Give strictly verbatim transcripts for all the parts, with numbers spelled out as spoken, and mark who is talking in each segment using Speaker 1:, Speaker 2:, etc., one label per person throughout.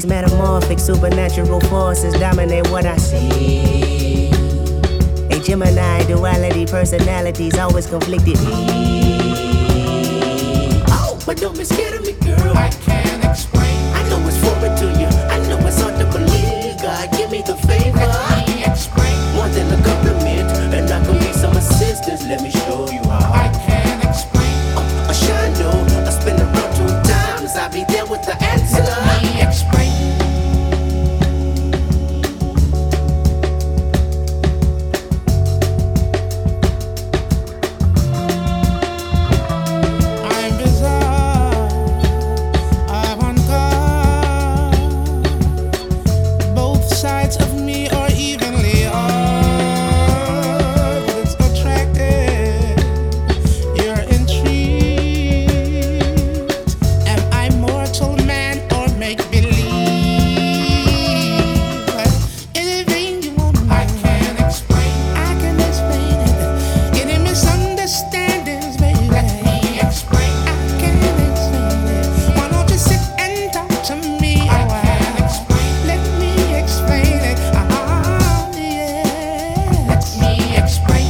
Speaker 1: These metamorphic supernatural forces dominate what I see. A Gemini duality, personalities always conflicted. Oh, but don't be scared of me, girl.
Speaker 2: I can't explain.
Speaker 1: I know it's foreign to you. I know it's hard to believe. God, give me the favor.
Speaker 2: Let me explain.
Speaker 1: More than a compliment, and I can be some assistance. Let me show you how.
Speaker 2: I can't explain.
Speaker 1: Uh, a shine, I spin around two times. I'll be there with the answer.
Speaker 2: Let me explain. I'm bizarre. I want God. Both sides of me are evenly hard, but it's attractive. You're intrigued. Am I mortal man or make believe? Anything you want, I can't explain. I can explain it. Any misunderstandings, baby. Let me explain. I can't explain it. Why don't you sit and talk to me? I can't explain. Let me explain it. Ah, yeah. Let me explain.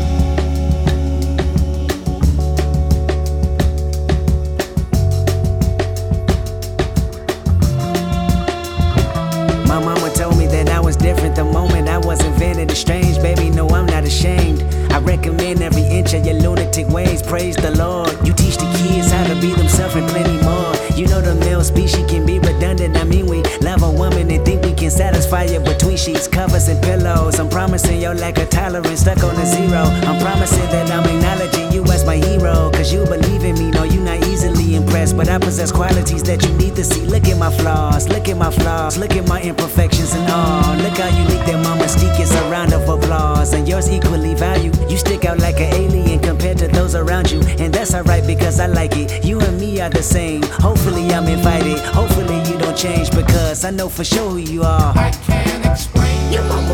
Speaker 1: My mama told me that I was different the moment I was invented. It's strange, baby, no, I'm not ashamed. I recommend every inch of your lunatic ways. Praise the Lord. You teach the kids how to be themselves and plenty more. You know the male species can be redundant. I mean, we love a woman and think we can satisfy you between sheets, covers, and pillows. I'm promising your lack of tolerance stuck on a zero. I'm promising that I'm acknowledging you as my hero. Cause you believe in me, no, you not easily impressed. But I possess qualities that you need to see. Look at my flaws, look at my flaws, look at my imperfections and all. Look how unique that my mystique is, a round of applause. And yours equally valued. You stick out like an alien compared to those around you. And that's alright because I like it. You and me are the same. Hopefully I'm invited. Hopefully you don't change because I know for sure who you are.
Speaker 2: I can't explain.
Speaker 1: Your mama